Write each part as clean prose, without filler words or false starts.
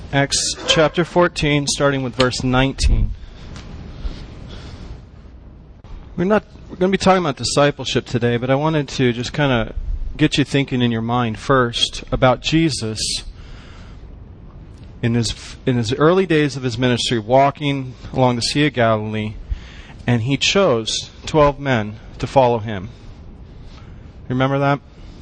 Acts chapter 14, starting with verse 19. We're going to be talking about discipleship today, but I wanted to just kind of get you thinking in your mind first about Jesus in his early days of his ministry, walking along the Sea of Galilee, and he chose 12 men to follow him. Remember that?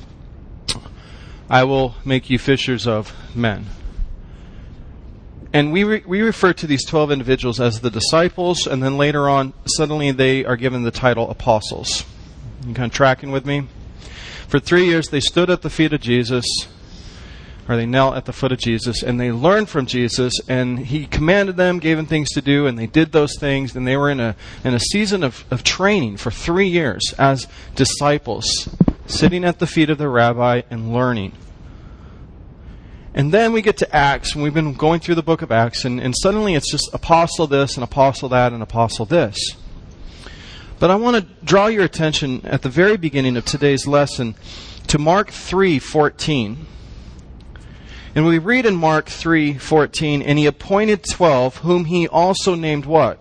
I will make you fishers of men. And we refer to these 12 individuals as the disciples, and then later on, suddenly they are given the title apostles. You kind of tracking with me? For 3 years, they stood at the feet of Jesus, or they knelt at the foot of Jesus, and they learned from Jesus, and he commanded them, gave them things to do, and they did those things, and they were in a season of training for 3 years as disciples, sitting at the feet of the rabbi and learning. And then we get to Acts, and we've been going through the book of Acts, and suddenly it's just apostle this, and apostle that, and apostle this. But I want to draw your attention at the very beginning of today's lesson to Mark 3:14. And we read in Mark 3:14, and he appointed 12, whom he also named what?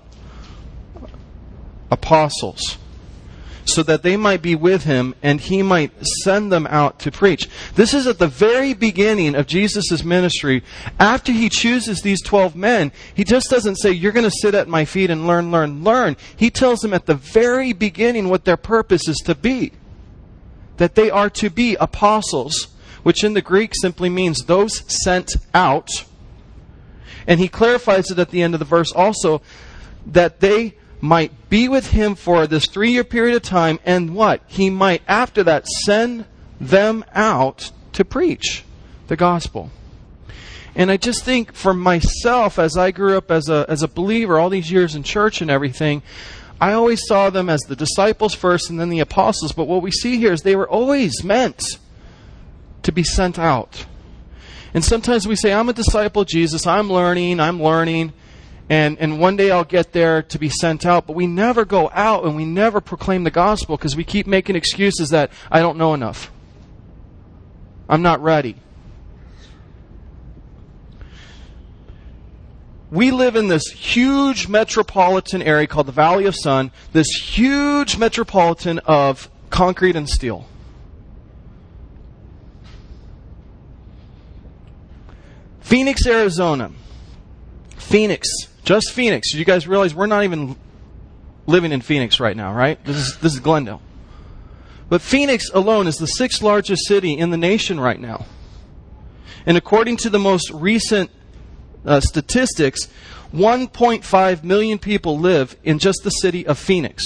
Apostles. So that they might be with him, and he might send them out to preach. This is at the very beginning of Jesus' ministry. After he chooses these 12 men, he just doesn't say, you're going to sit at my feet and learn. He tells them at the very beginning what their purpose is to be. That they are to be apostles, which in the Greek simply means those sent out. And he clarifies it at the end of the verse also, that they might be with him for this 3-year period of time, and what? He might, after that, send them out to preach the gospel. And I just think for myself, as I grew up as a believer, all these years in church and everything, I always saw them as the disciples first and then the apostles. But what we see here is they were always meant to be sent out. And sometimes we say, I'm a disciple of Jesus, I'm learning. And one day I'll get there to be sent out. But we never go out and we never proclaim the gospel because we keep making excuses that I don't know enough. I'm not ready. We live in this huge metropolitan area called the Valley of Sun. This huge metropolitan of concrete and steel. Phoenix, Arizona. Phoenix. Just Phoenix. You guys realize we're not even living in Phoenix right now, right? This is Glendale. But Phoenix alone is the 6th largest city in the nation right now. And according to the most recent statistics, 1.5 million people live in just the city of Phoenix.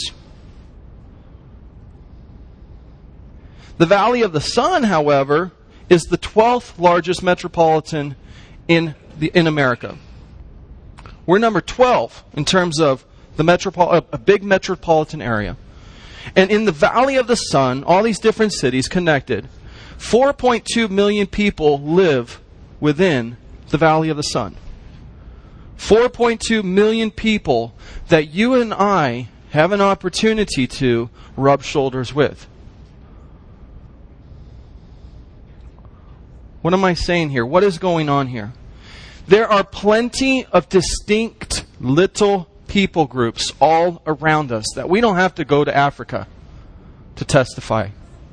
The Valley of the Sun, however, is the 12th largest metropolitan in America. We're number 12 in terms of a big metropolitan area. And in the Valley of the Sun, all these different cities connected, 4.2 million people live within the Valley of the Sun. 4.2 million people that you and I have an opportunity to rub shoulders with. What am I saying here? What is going on here? There are plenty of distinct little people groups all around us that we don't have to go to Africa to testify.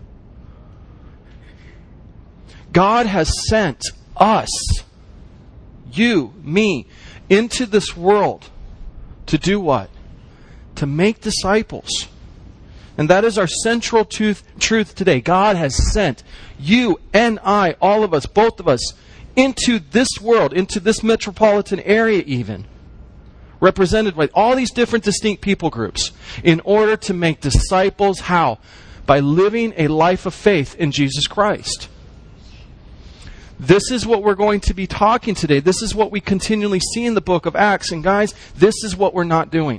God has sent us, you, me, into this world to do what? To make disciples. And that is our central truth today. God has sent you and I, all of us, both of us, into this world, into this metropolitan area even, represented by all these different distinct people groups, in order to make disciples. How? By living a life of faith in Jesus Christ. This is what we're going to be talking today. This is what we continually see in the book of Acts. And guys, this is what we're not doing.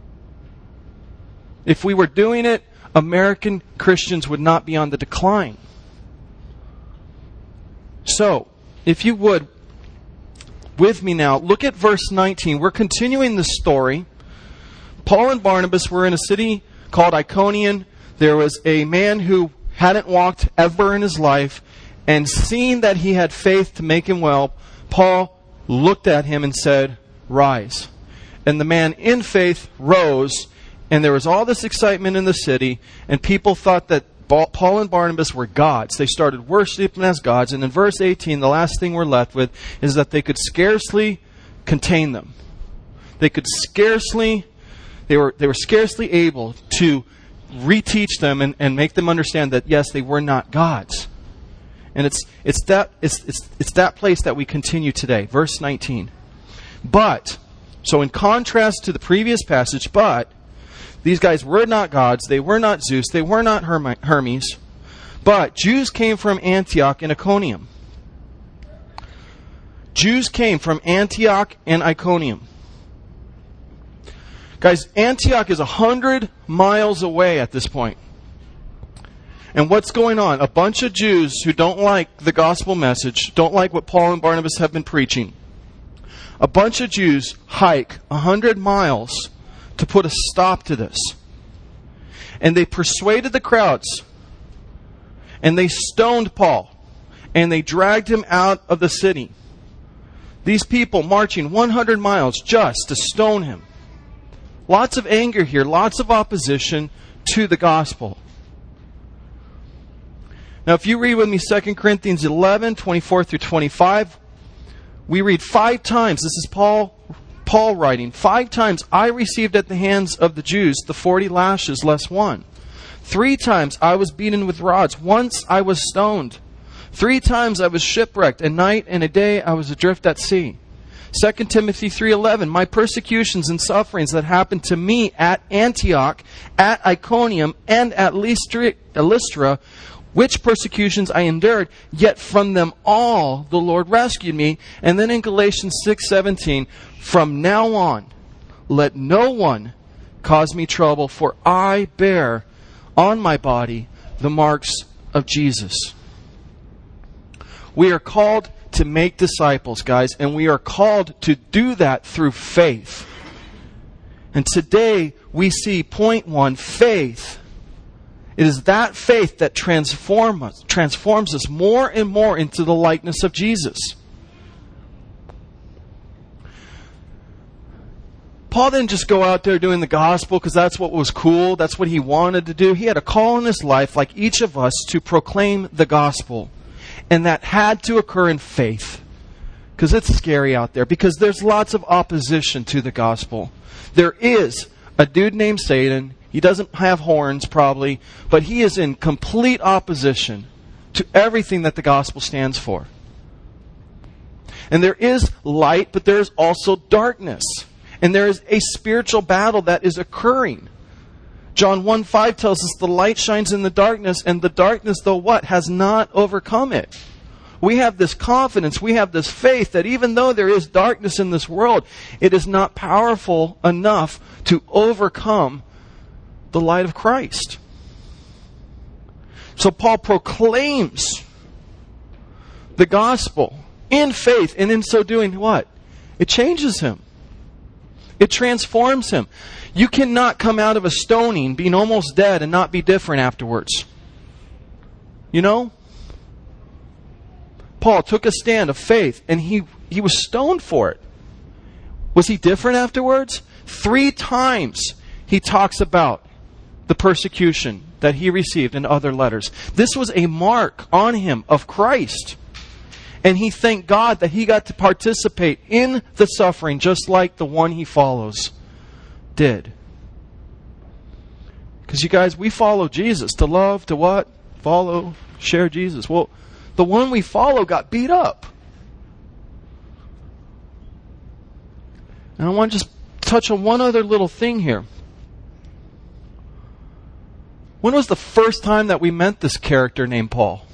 If we were doing it, American Christians would not be on the decline. So, if you would, with me now, look at verse 19. We're continuing the story. Paul and Barnabas were in a city called Iconium. There was a man who hadn't walked ever in his life, and seeing that he had faith to make him well, Paul looked at him and said, "Rise." And the man in faith rose, and there was all this excitement in the city, and people thought that Paul and Barnabas were gods. They started worshiping as gods, and in verse 18, the last thing we're left with is that they could scarcely contain them. They were scarcely able to reteach them and make them understand that yes, they were not gods. And it's that place that we continue today. Verse 19. But, so in contrast to the previous passage, but these guys were not gods, they were not Zeus, they were not Hermes, but Jews came from Antioch and Iconium. Jews came from Antioch and Iconium. Guys, Antioch is 100 miles away at this point. And what's going on? A bunch of Jews who don't like the gospel message, don't like what Paul and Barnabas have been preaching. A bunch of Jews hike 100 miles to put a stop to this. And they persuaded the crowds. And they stoned Paul. And they dragged him out of the city. These people marching 100 miles just to stone him. Lots of anger here, lots of opposition to the gospel. Now, if you read with me 2 Corinthians 11, 24 through 25, we read 5 times, this is Paul writing, 5 times I received at the hands of the Jews the 40 lashes less 1. 3 times I was beaten with rods. Once I was stoned. 3 times I was shipwrecked. A night and a day I was adrift at sea. 2 Timothy 3:11, my persecutions and sufferings that happened to me at Antioch, at Iconium, and at Lystra, which persecutions I endured, yet from them all the Lord rescued me. And then in Galatians 6:17, from now on, let no one cause me trouble, for I bear on my body the marks of Jesus. We are called to make disciples, guys, and we are called to do that through faith. And today we see point 1, faith. It is that faith that transforms us more and more into the likeness of Jesus. Paul didn't just go out there doing the gospel because that's what was cool, that's what he wanted to do. He had a call in his life, like each of us, to proclaim the gospel. And that had to occur in faith. Because it's scary out there. Because there's lots of opposition to the gospel. There is a dude named Satan. He doesn't have horns probably. But he is in complete opposition to everything that the gospel stands for. And there is light, but there is also darkness. And there is a spiritual battle that is occurring. John 1:5 tells us the light shines in the darkness, and the darkness, though what, has not overcome it. We have this confidence, we have this faith that even though there is darkness in this world, it is not powerful enough to overcome the light of Christ. So Paul proclaims the gospel in faith, and in so doing what? It changes him. It transforms him. You cannot come out of a stoning being almost dead and not be different afterwards. You know? Paul took a stand of faith and he was stoned for it. Was he different afterwards? 3 times he talks about the persecution that he received in other letters. This was a mark on him of Christ. And he thanked God that he got to participate in the suffering just like the one he follows did. Because you guys, we follow Jesus. To love, to what? Follow, share Jesus. Well, the one we follow got beat up. And I want to just touch on one other little thing here. When was the first time that we met this character named Paul?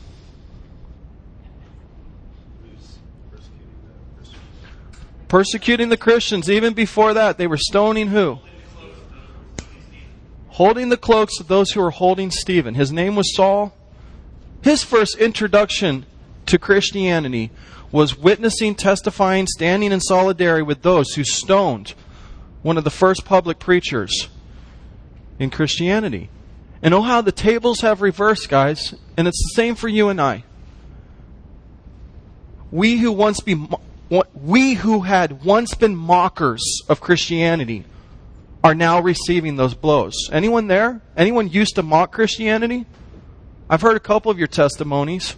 Persecuting the Christians. Even before that, they were stoning who? Holding the cloaks of those who were holding Stephen. His name was Saul. His first introduction to Christianity was witnessing, testifying, standing in solidarity with those who stoned one of the first public preachers in Christianity. And oh, how the tables have reversed, guys. And it's the same for you and I. We who once We who had once been mockers of Christianity are now receiving those blows. Anyone there? Anyone used to mock Christianity? I've heard a couple of your testimonies.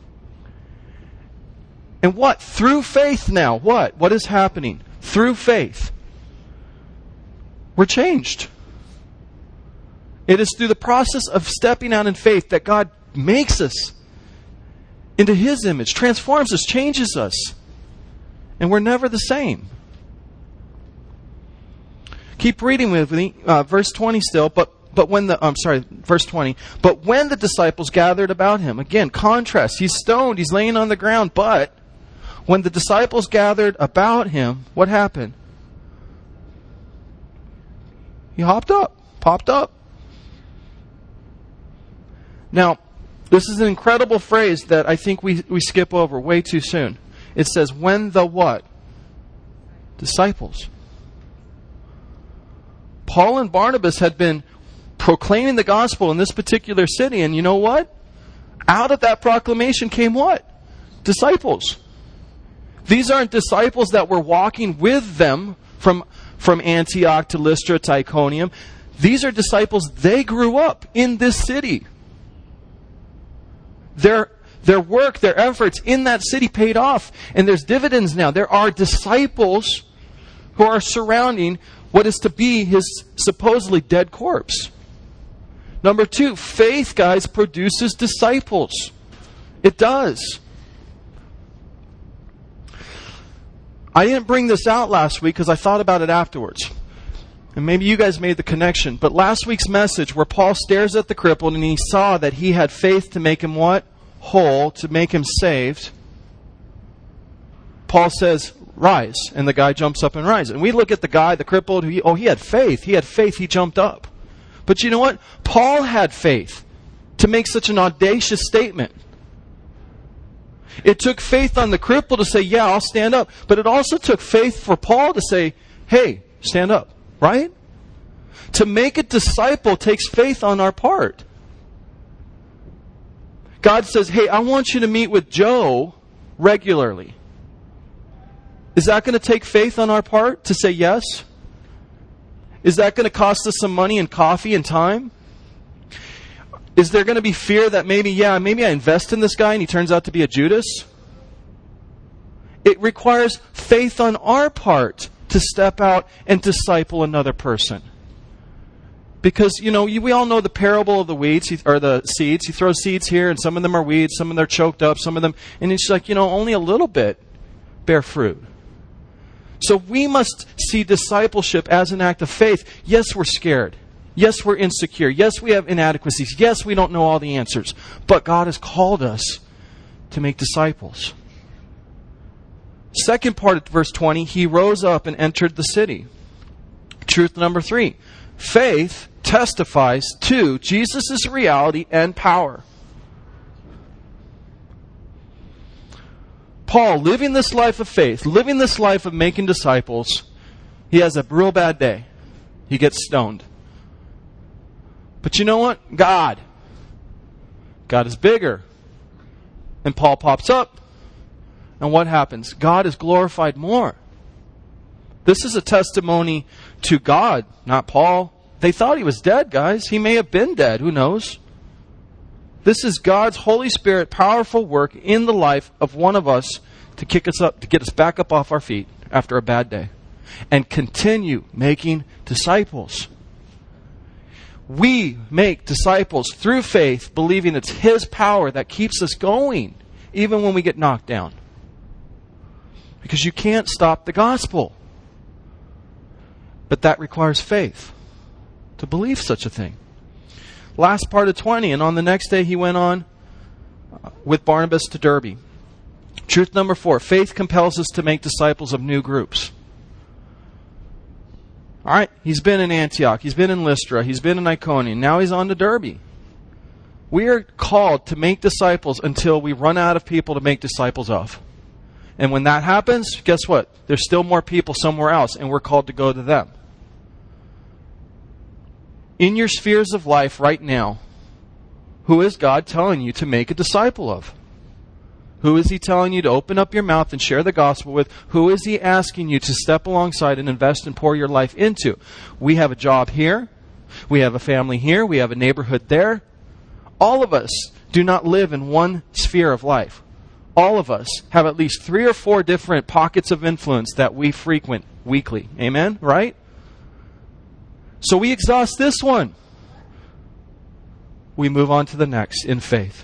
And what? Through faith now. What? What is happening? Through faith. We're changed. It is through the process of stepping out in faith that God makes us into His image, transforms us, changes us. And we're never the same. Keep reading with me, verse 20 still, verse 20. But when the disciples gathered about Him, again, contrast, He's stoned, He's laying on the ground, but when the disciples gathered about Him, what happened? He popped up. Now, this is an incredible phrase that I think we skip over way too soon. It says, when the what? Disciples. Paul and Barnabas had been proclaiming the gospel in this particular city, and you know what? Out of that proclamation came what? Disciples. These aren't disciples that were walking with them from Antioch to Lystra to Iconium. These are disciples, they grew up in this city. Their work, their efforts in that city paid off. And there's dividends now. There are disciples who are surrounding what is to be His supposedly dead corpse. Number 2, faith, guys, produces disciples. It does. I didn't bring this out last week because I thought about it afterwards. And maybe you guys made the connection. But last week's message where Paul stares at the crippled and he saw that he had faith to make him what? Whole, to make him saved. Paul says, rise. And the guy jumps up and rises. And we look at the guy, the crippled, he had faith. He had faith, he jumped up. But you know what? Paul had faith to make such an audacious statement. It took faith on the cripple to say, yeah, I'll stand up. But it also took faith for Paul to say, hey, stand up. Right? To make a disciple takes faith on our part. God says, hey, I want you to meet with Joe regularly. Is that going to take faith on our part to say yes? Is that going to cost us some money and coffee and time? Is there going to be fear that maybe I invest in this guy and he turns out to be a Judas? It requires faith on our part to step out and disciple another person. Because, we all know the parable of the weeds, or the seeds. He throws seeds here, and some of them are weeds, some of them are choked up, some of them... And it's like, only a little bit bear fruit. So we must see discipleship as an act of faith. Yes, we're scared. Yes, we're insecure. Yes, we have inadequacies. Yes, we don't know all the answers. But God has called us to make disciples. Second part of verse 20, he rose up and entered the city. Truth number 3. Faith testifies to Jesus' reality and power. Paul, living this life of faith, living this life of making disciples, he has a real bad day. He gets stoned. But you know what? God is bigger. And Paul pops up. And what happens? God is glorified more. This is a testimony to God, not Paul. They thought he was dead, guys. He may have been dead. Who knows? This is God's Holy Spirit powerful work in the life of one of us to kick us up, to get us back up off our feet after a bad day. And continue making disciples. We make disciples through faith, believing it's His power that keeps us going, even when we get knocked down. Because you can't stop the gospel. But that requires faith to believe such a thing. Last part of 20, and on the next day he went on with Barnabas to Derbe. Truth number 4, faith compels us to make disciples of new groups. All right, he's been in Antioch, he's been in Lystra, he's been in Iconium, now he's on to Derbe. We are called to make disciples until we run out of people to make disciples of. And when that happens, guess what? There's still more people somewhere else, and we're called to go to them. In your spheres of life right now, who is God telling you to make a disciple of? Who is He telling you to open up your mouth and share the gospel with? Who is He asking you to step alongside and invest and pour your life into? We have a job here. We have a family here. We have a neighborhood there. All of us do not live in one sphere of life. All of us have at least 3 or 4 different pockets of influence that we frequent weekly. Amen? Right? So we exhaust this one. We move on to the next in faith.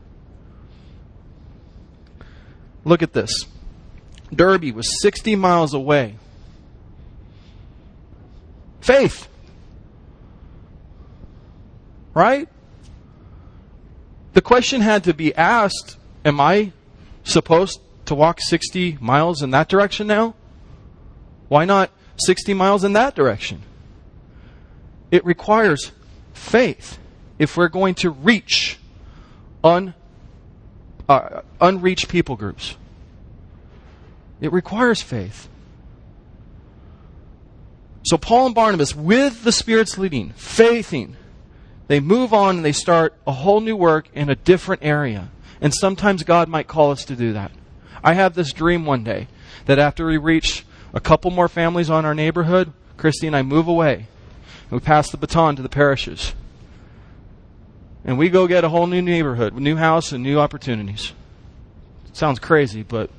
Look at this. Derby was 60 miles away. Faith. Right? The question had to be asked, am I supposed to walk 60 miles in that direction now? Why not 60 miles in that direction? It requires faith if we're going to reach unreached people groups. It requires faith. So Paul and Barnabas, with the Spirit's leading, faithing, they move on and they start a whole new work in a different area. And sometimes God might call us to do that. I have this dream one day that after we reach a couple more families on our neighborhood, Christy and I move away. And we pass the baton to the parishes. And we go get a whole new neighborhood, new house, and new opportunities. It sounds crazy, but...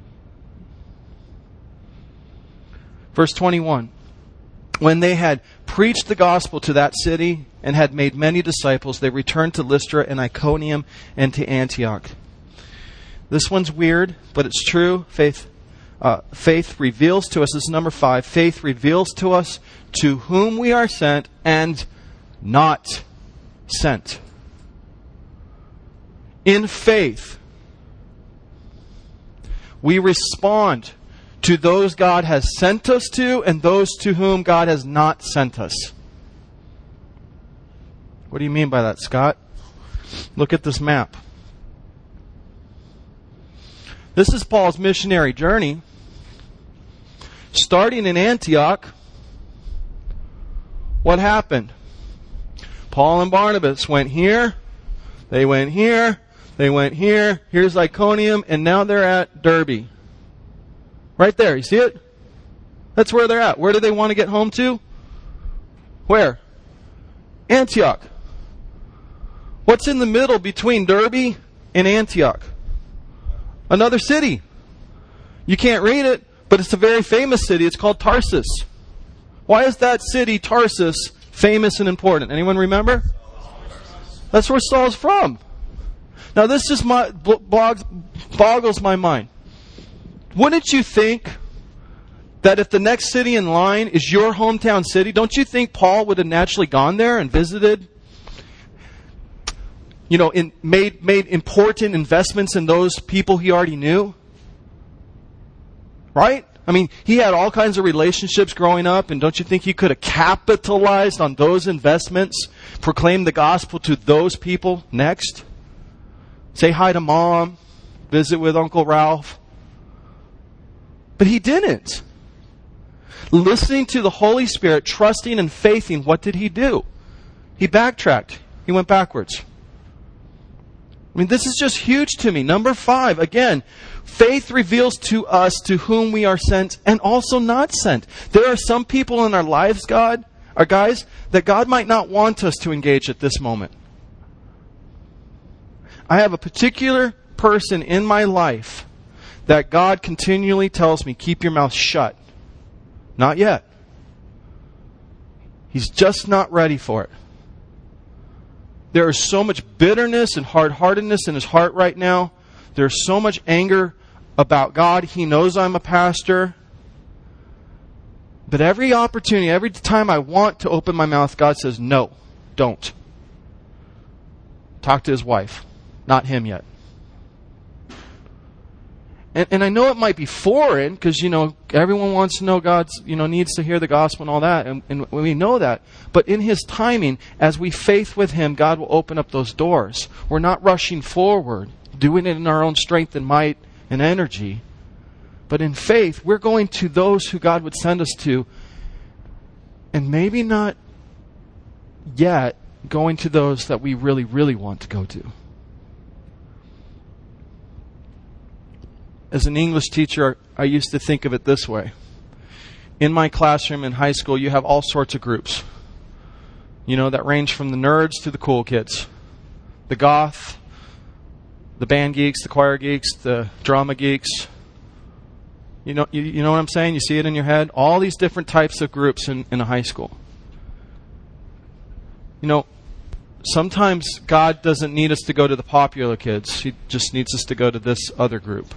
Verse 21. When they had preached the gospel to that city and had made many disciples, they returned to Lystra and Iconium and to Antioch. This one's weird, but it's true. Faith reveals to us, this is number 5, faith reveals to us to whom we are sent and not sent. In faith, we respond to those God has sent us to and those to whom God has not sent us. What do you mean by that, Scott? Look at this map. This is Paul's missionary journey. Starting in Antioch, what happened? Paul and Barnabas went here, they went here, they went here, here's Iconium, and now they're at Derby. Right there, you see it? That's where they're at. Where do they want to get home to? Where? Antioch. What's in the middle between Derby and Antioch? Another city. You can't read it, but it's a very famous city. It's called Tarsus. Why is that city, Tarsus, famous and important? Anyone remember? That's where Saul's from. Now this just boggles my mind. Wouldn't you think that if the next city in line is your hometown city, don't you think Paul would have naturally gone there and visited? Made important investments in those people he already knew? Right? I mean, he had all kinds of relationships growing up, and don't you think he could have capitalized on those investments, proclaimed the gospel to those people next? Say hi to Mom, visit with Uncle Ralph. But he didn't. Listening to the Holy Spirit, trusting and faithing, what did he do? He backtracked. He went backwards. I mean, this is just huge to me. Number 5, again, faith reveals to us to whom we are sent and also not sent. There are some people in our lives, guys, that God might not want us to engage at this moment. I have a particular person in my life that God continually tells me, keep your mouth shut. Not yet. He's just not ready for it. There is so much bitterness and hard-heartedness in his heart right now. There's so much anger about God. He knows I'm a pastor. But every opportunity, every time I want to open my mouth, God says, no, don't. Talk to his wife. Not him yet. And I know it might be foreign because, everyone wants to know God's, needs to hear the gospel and all that. And we know that. But in his timing, as we faith with him, God will open up those doors. We're not rushing forward, doing it in our own strength and might and energy. But in faith, we're going to those who God would send us to. And maybe not yet going to those that we really, really want to go to. As an English teacher, I used to think of it this way. In my classroom in high school, you have all sorts of groups. That range from the nerds to the cool kids. The goth, the band geeks, the choir geeks, the drama geeks. You know what I'm saying? You see it in your head? All these different types of groups in a high school. Sometimes God doesn't need us to go to the popular kids. He just needs us to go to this other group.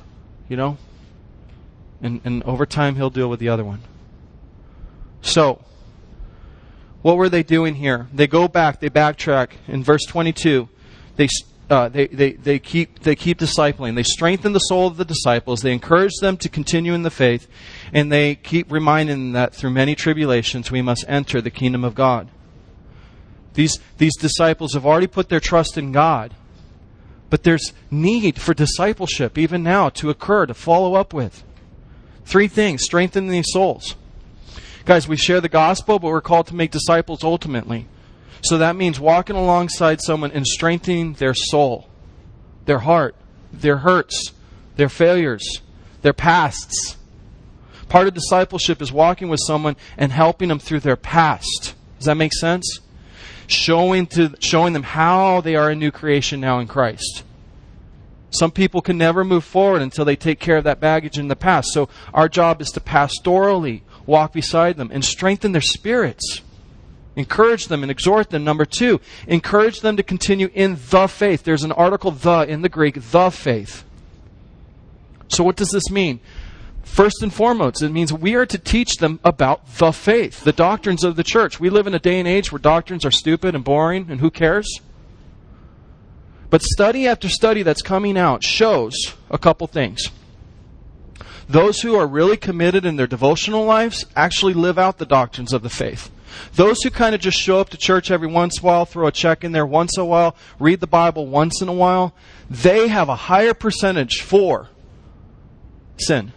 And over time, He'll deal with the other one. So, what were they doing here? They go back, they backtrack. In verse 22, they keep discipling. They strengthen the soul of the disciples. They encourage them to continue in the faith. And they keep reminding them that through many tribulations we must enter the kingdom of God. These disciples have already put their trust in God. But there's need for discipleship even now to occur, to follow up with. 3 things. Strengthen these souls. Guys, we share the gospel, but we're called to make disciples ultimately. So that means walking alongside someone and strengthening their soul, their heart, their hurts, their failures, their pasts. Part of discipleship is walking with someone and helping them through their past. Does that make sense? Showing them how they are a new creation now in Christ. Some people can never move forward until they take care of that baggage in the past. So our job is to pastorally walk beside them and strengthen their spirits. Encourage them and exhort them. Number 2, encourage them to continue in the faith. There's an article, the, in the Greek, the faith. So what does this mean? First and foremost, it means we are to teach them about the faith, the doctrines of the church. We live in a day and age where doctrines are stupid and boring, and who cares? But study after study that's coming out shows a couple things. Those who are really committed in their devotional lives actually live out the doctrines of the faith. Those who kind of just show up to church every once in a while, throw a check in there once in a while, read the Bible once in a while, they have a higher percentage for sin.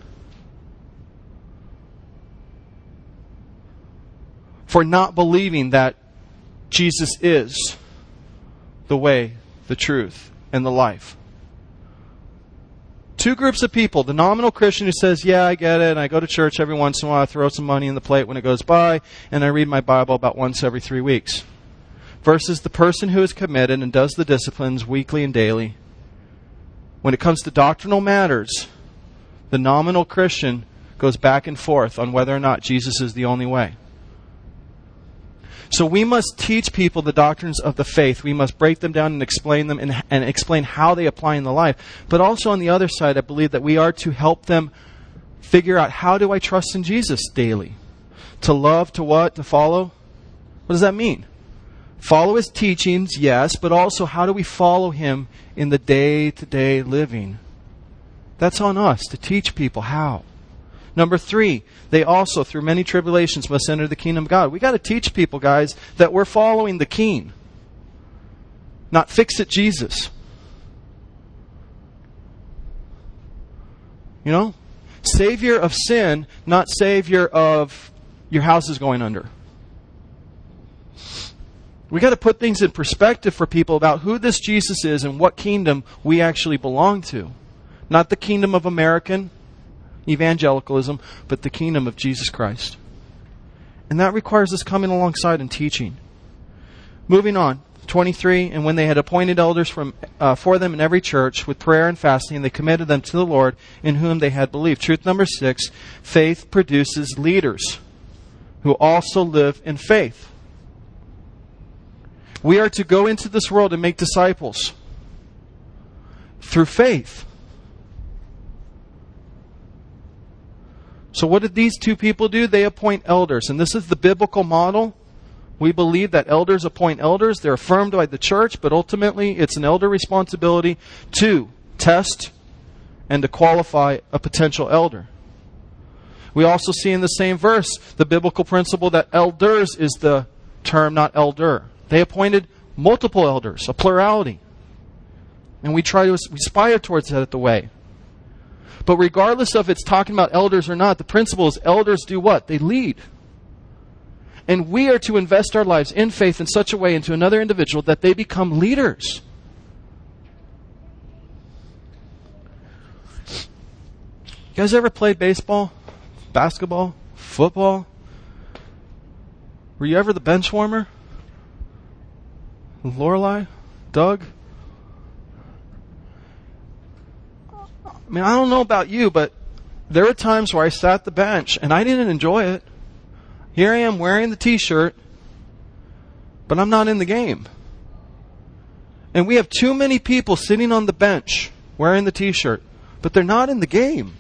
For not believing that Jesus is the way, the truth, and the life. 2 groups of people. The nominal Christian who says, yeah, I get it, and I go to church every once in a while, I throw some money in the plate when it goes by, and I read my Bible about once every 3 weeks. Versus the person who is committed and does the disciplines weekly and daily. When it comes to doctrinal matters, the nominal Christian goes back and forth on whether or not Jesus is the only way. So we must teach people the doctrines of the faith. We must break them down and explain them and explain how they apply in the life. But also on the other side, I believe that we are to help them figure out, how do I trust in Jesus daily? To love, to what? To follow? What does that mean? Follow His teachings, yes, but also how do we follow Him in the day-to-day living? That's on us to teach people how. Number 3, they also, through many tribulations, must enter the kingdom of God. We got to teach people, guys, that we're following the King, not fix-it Jesus. Savior of sin, not Savior of your house is going under. We got to put things in perspective for people about who this Jesus is and what kingdom we actually belong to. Not the kingdom of American evangelicalism, but the kingdom of Jesus Christ. And that requires us coming alongside and teaching. Moving on, 23, and when they had appointed elders for them in every church, with prayer and fasting, they committed them to the Lord in whom they had believed. Truth number 6, faith produces leaders who also live in faith. We are to go into this world and make disciples through faith. So what did these 2 people do? They appoint elders. And this is the biblical model. We believe that elders appoint elders. They're affirmed by the church, but ultimately it's an elder responsibility to test and to qualify a potential elder. We also see in the same verse the biblical principle that elders is the term, not elder. They appointed multiple elders, a plurality. And we try to aspire towards that at the way. But regardless of it's talking about elders or not, the principle is elders do what? They lead. And we are to invest our lives in faith in such a way into another individual that they become leaders. You guys ever played baseball, basketball, football? Were you ever the bench warmer? Lorelai? Doug? I mean, I don't know about you, but there were times where I sat the bench and I didn't enjoy it. Here I am wearing the t-shirt, but I'm not in the game. And we have too many people sitting on the bench wearing the t-shirt, but they're not in the game.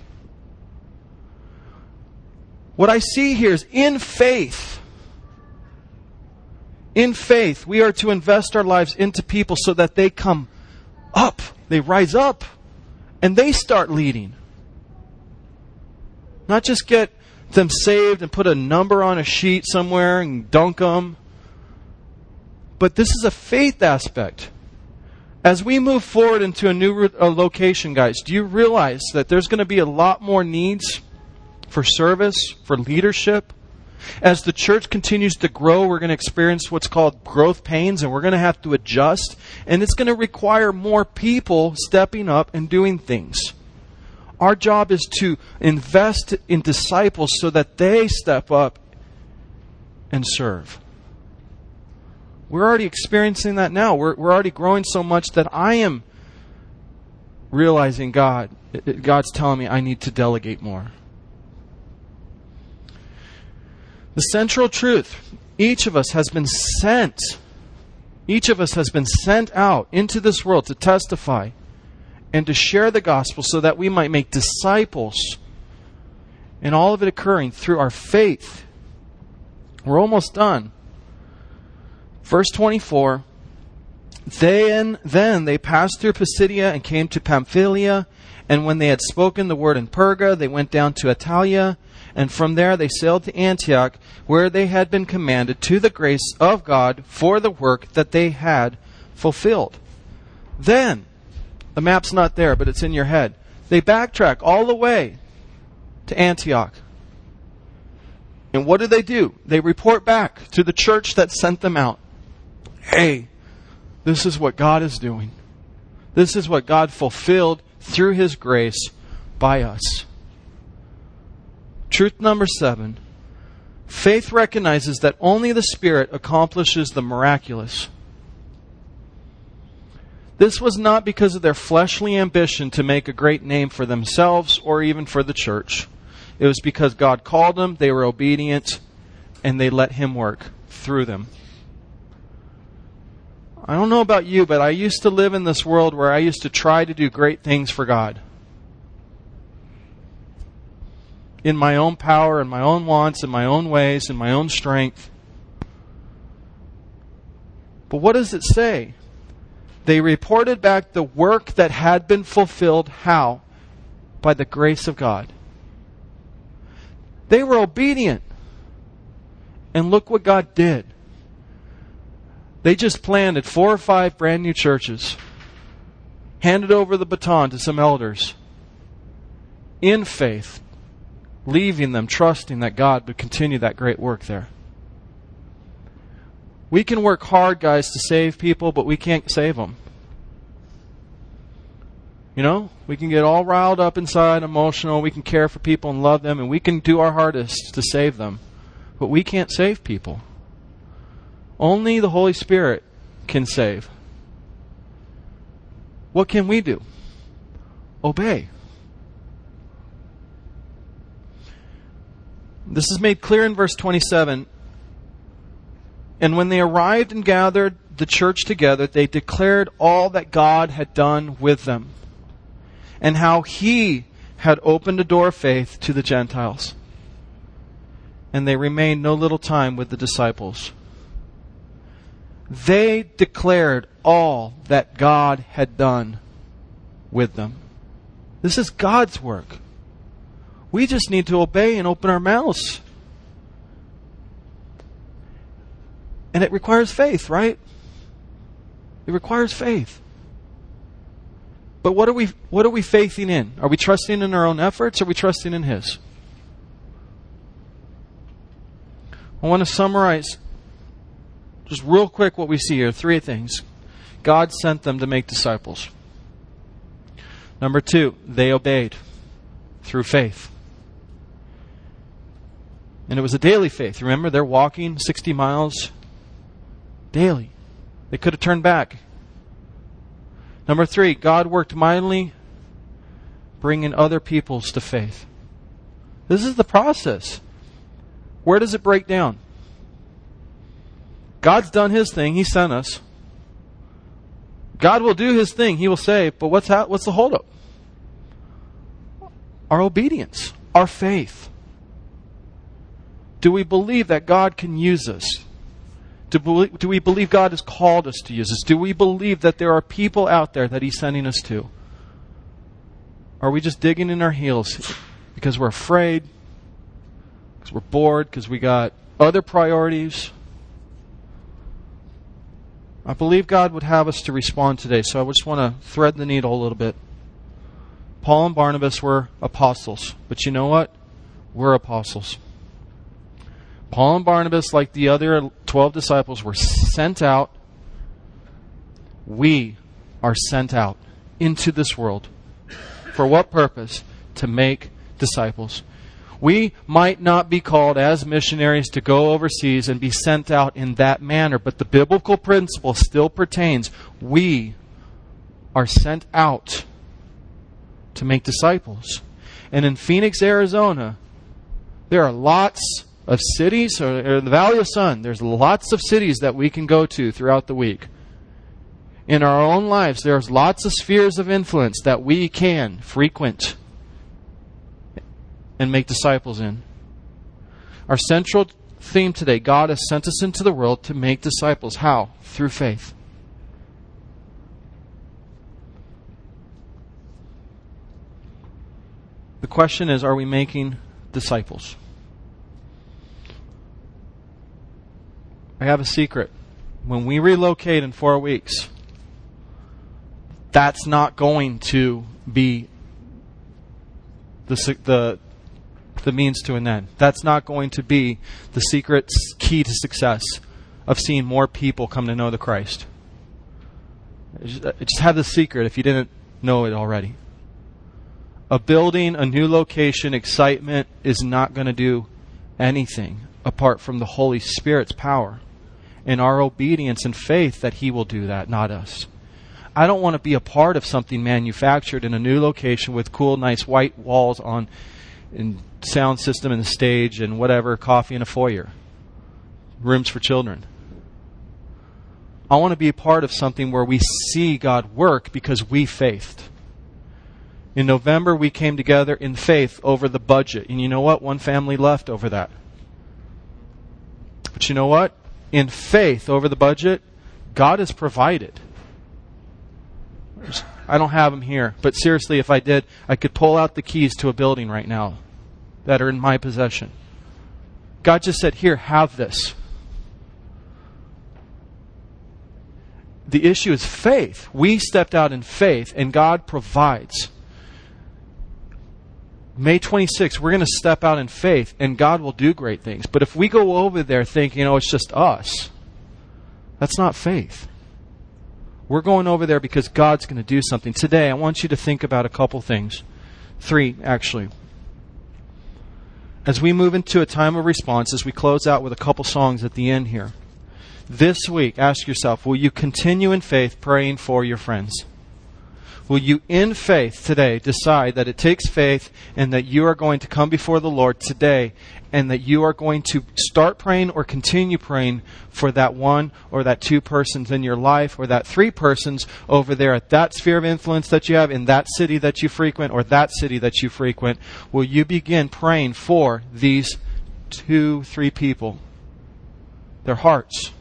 What I see here is in faith, we are to invest our lives into people so that they come up, they rise up, and they start leading. Not just get them saved and put a number on a sheet somewhere and dunk them. But this is a faith aspect. As we move forward into a new location, guys, do you realize that there's going to be a lot more needs for service, for leadership? As the church continues to grow, we're going to experience what's called growth pains, and we're going to have to adjust. And it's going to require more people stepping up and doing things. Our job is to invest in disciples so that they step up and serve. We're already experiencing that now. We're already growing so much that I am realizing God's telling me I need to delegate more. The central truth, each of us has been sent out into this world to testify and to share the gospel so that we might make disciples, and all of it occurring through our faith. We're almost done. Verse 24, Then they passed through Pisidia and came to Pamphylia, and when they had spoken the word in Perga, they went down to Attalia, and from there they sailed to Antioch, where they had been commanded to the grace of God for the work that they had fulfilled. Then, the map's not there, but it's in your head. They backtrack all the way to Antioch. And what do? They report back to the church that sent them out. Hey, this is what God is doing. This is what God fulfilled through His grace by us. Truth number 7. Faith recognizes that only the Spirit accomplishes the miraculous. This was not because of their fleshly ambition to make a great name for themselves or even for the church. It was because God called them, they were obedient, and they let Him work through them. I don't know about you, but I used to live in this world where I used to try to do great things for God. In my own power, in my own wants, in my own ways, in my own strength. But what does it say? They reported back the work that had been fulfilled. How? By the grace of God. They were obedient. And look what God did. They just planted 4 or 5 brand new churches. Handed over the baton to some elders. In faith. Leaving them, trusting that God would continue that great work there. We can work hard, guys, to save people, but we can't save them. You know, we can get all riled up inside, emotional, we can care for people and love them, and we can do our hardest to save them. But we can't save people. Only the Holy Spirit can save. What can we do? Obey. This is made clear in verse 27. And when they arrived and gathered the church together, they declared all that God had done with them, and how He had opened a door of faith to the Gentiles. And they remained no little time with the disciples. They declared all that God had done with them. This is God's work. We just need to obey and open our mouths. And it requires faith, right? It requires faith. But what are we faithing in? Are we trusting in our own efforts, or are we trusting in His? I want to summarize just real quick what we see here. 3 things. God sent them to make disciples. Number 2, they obeyed. through faith. And it was a daily faith. Remember, they're walking 60 miles daily. They could have turned back. Number 3, God worked mightily, bringing other peoples to faith. This is the process. Where does it break down? God's done His thing. He sent us. God will do His thing. He will say, but what's the holdup? Our obedience, our faith. Do we believe that God can use us? Do we believe God has called us to use us? Do we believe that there are people out there that He's sending us to? Are we just digging in our heels because we're afraid, because we're bored, because we got other priorities? I believe God would have us to respond today, so I just want to thread the needle a little bit. Paul and Barnabas were apostles, but you know what? We're apostles. Paul and Barnabas, like the other 12 disciples, were sent out. We are sent out into this world. For what purpose? To make disciples. We might not be called as missionaries to go overseas and be sent out in that manner, but the biblical principle still pertains. We are sent out to make disciples. And in Phoenix, Arizona, there are lots of cities, or the Valley of Sun, there's lots of cities that we can go to throughout the week. In our own lives, there's lots of spheres of influence that we can frequent and make disciples in. Our central theme today, God has sent us into the world to make disciples. How? Through faith. The question is, are we making disciples? I have a secret. When we relocate in 4 weeks, that's not going to be the means to an end. That's not going to be the secret key to success of seeing more people come to know the Christ. Just have the secret if you didn't know it already. A building, a new location, excitement is not going to do anything apart from the Holy Spirit's power and our obedience and faith that He will do that, not us. I don't want to be a part of something manufactured in a new location with cool, nice white walls on and sound system and the stage and whatever, coffee in a foyer, rooms for children. I want to be a part of something where we see God work because we faithed. In November, we came together in faith over the budget. And you know what? One family left over that. But you know what? In faith over the budget, God has provided. I don't have them here. But seriously, if I did, I could pull out the keys to a building right now that are in my possession. God just said, here, have this. The issue is faith. We stepped out in faith, and God provides. May 26th, we're going to step out in faith, and God will do great things. But if we go over there thinking, it's just us, that's not faith. We're going over there because God's going to do something. Today, I want you to think about a couple things. 3, actually. As we move into a time of response, as we close out with a couple songs at the end here, this week, ask yourself, will you continue in faith praying for your friends? Will you, in faith today, decide that it takes faith and that you are going to come before the Lord today and that you are going to start praying or continue praying for that 1 or that 2 persons in your life or that 3 persons over there at that sphere of influence that you have in that city that you frequent or that city that you frequent? Will you begin praying for these 2, 3 people? Their hearts.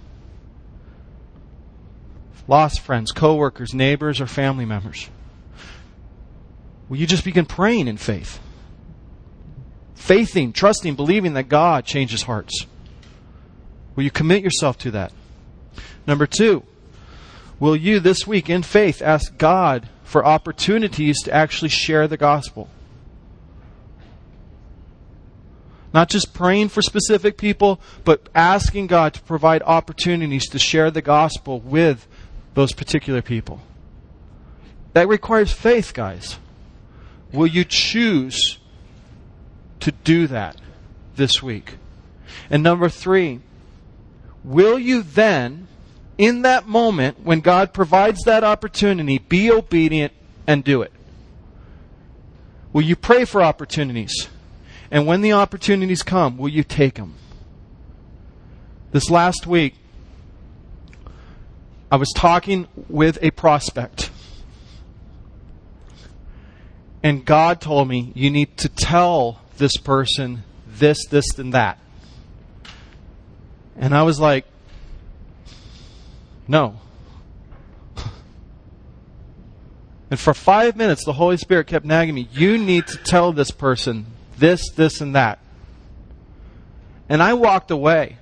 Lost friends, co-workers, neighbors, or family members. Will you just begin praying in faith? Faithing, trusting, believing that God changes hearts. Will you commit yourself to that? Number 2, will you this week in faith ask God for opportunities to actually share the gospel? Not just praying for specific people, but asking God to provide opportunities to share the gospel with those particular people. That requires faith, guys. Will you choose to do that this week? And number 3, will you then, in that moment when God provides that opportunity, be obedient and do it? Will you pray for opportunities? And when the opportunities come, will you take them? This last week, I was talking with a prospect. And God told me, you need to tell this person this, and that. And I was like, no. And for 5 minutes, the Holy Spirit kept nagging me, you need to tell this person this, and that. And I walked away.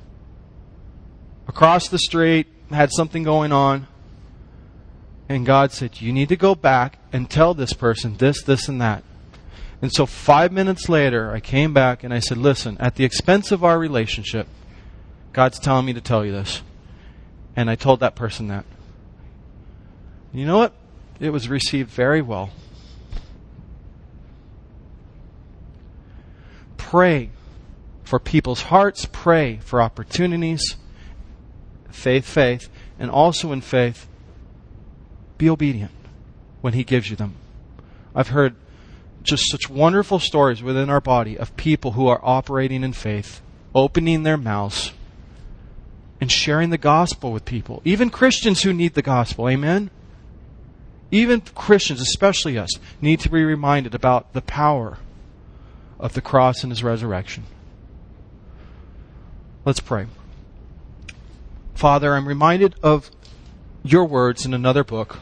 Across the street, had something going on. And God said, you need to go back and tell this person this, and that. And so 5 minutes later, I came back and I said, listen, at the expense of our relationship, God's telling me to tell you this. And I told that person that. You know what? It was received very well. Pray for people's hearts. Pray for opportunities. Faith. And also in faith, be obedient when He gives you them. I've heard just such wonderful stories within our body of people who are operating in faith, opening their mouths, and sharing the gospel with people. Even Christians who need the gospel. Amen? Even Christians, especially us, need to be reminded about the power of the cross and His resurrection. Let's pray. Father, I'm reminded of your words in another book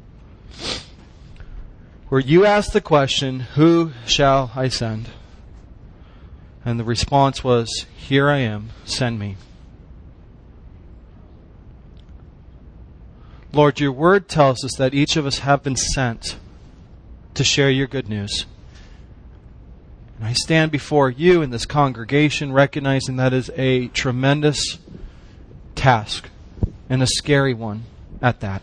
where you asked the question, who shall I send? And the response was, here I am, send me. Lord, your word tells us that each of us have been sent to share your good news. And I stand before you in this congregation recognizing that is a tremendous task and a scary one at that.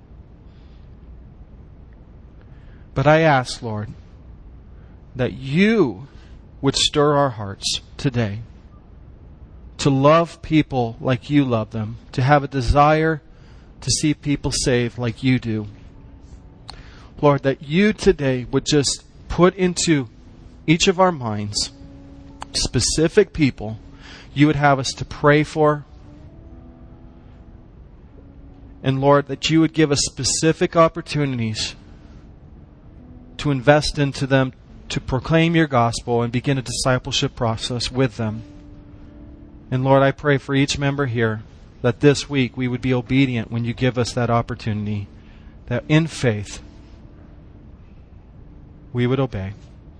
But I ask, Lord, that you would stir our hearts today to love people like you love them, to have a desire to see people saved like you do. Lord, that you today would just put into each of our minds specific people you would have us to pray for. And Lord, that you would give us specific opportunities to invest into them, to proclaim your gospel and begin a discipleship process with them. And Lord, I pray for each member here that this week we would be obedient when you give us that opportunity, that in faith we would obey.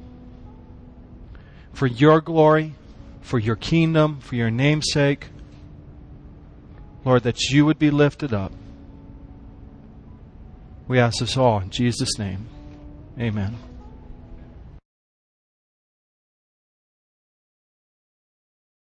For your glory, for your kingdom, for your name's sake, Lord, that you would be lifted up. We ask this all in Jesus' name. Amen.